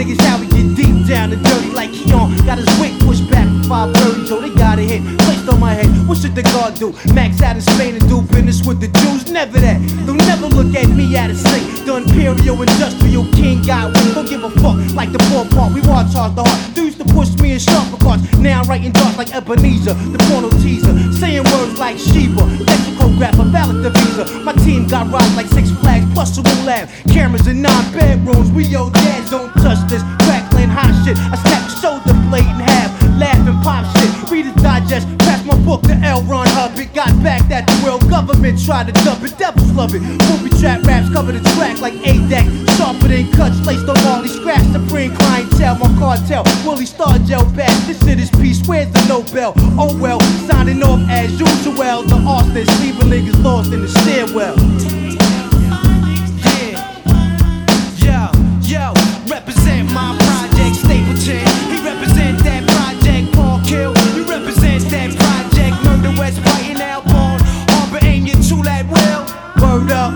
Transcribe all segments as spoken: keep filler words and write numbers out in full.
niggas how we get deep down and dirty like Keon. Got his wig pushed back with five birdies, yo, they got a hit placed on my head. What should the guard do? Max out in Spain and do business with the Jews? Never that. Don't never look at me out of sync. The imperial industrial king got wings. Don't give a fuck like the poor part. We watch hard the heart. They used to push me in sharper cards. Now I'm writing dark like Ebenezer, the porno teaser. Saying words like Sheba, lexicograph, a valid visa. My team got rides like Six Flags plus a Will Lab. Cameras in nine bedrooms. We yo dads don't touch this. Crackling hot shit. I snap the shoulder blade in half. Laughing pop shit. Read a digest. Pass my book to L. Ron Hubbard. Got back that the world government tried to dump it. Devils love it. Movie trap raps cover the track like A-Deck. Sharper than cuts. Laced on Marley. Scratch supreme clientele. My cartel. Willie Star Gel back. This shit is peace. Where's the Nobel? Oh well. Signing off as usual. The Austin. Leaving niggas lost in the stairwell. Yeah. Yo, yo. Represent my project. Stapleton. He represent that project. Paul Kill. He represents that project. Murder West. Fighting Alborn. Harbor aim your tool at will. Word up.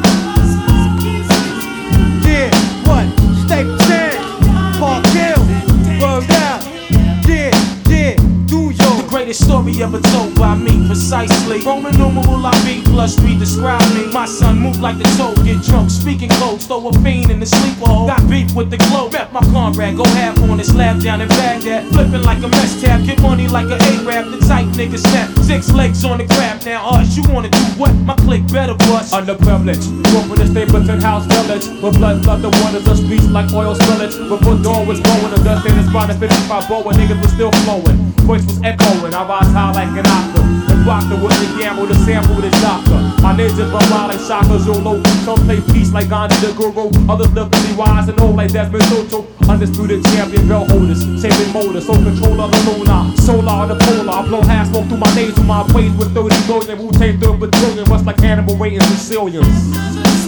Yeah, what? Stapleton. Paul Kill. Word out. Yeah, yeah. Do yo. The greatest story ever told by me, precisely. Roman numeral I B plus three describe me. My son moved like the toad, get drunk, speaking clothes, throw a fiend in the sleeper hole. Got beef with the globe, rep my comrade, go half on his lab down in Baghdad. Flipping like a mess tab, get money like an A-rap. The tight niggas snap, six legs on the crab. Now us, you wanna do what? My clique better bust. Underprivileged, grew up in the Stapleton House Village. With blood, blood, the waters of speech like oil spillage. Before dawn was blowing, the dust in the spot of fifty-five bow, and niggas was still flowing. Voice was echoing, I rise high like an octave. And rock the with the gamble, the sample, the doctor. My ninjas run wild like Shaka Zulu. Some play peace like Gandhi the Guru. Others live to be wise and old like Desmond Tutu. Undisputed champion belt holders, shaping motors, so control of the lunar. Solar the polar, I blow half smoke through my nasal. My ways with thirty million. Wu-Tang third battalion, rush like Hannibal rating Sicilians.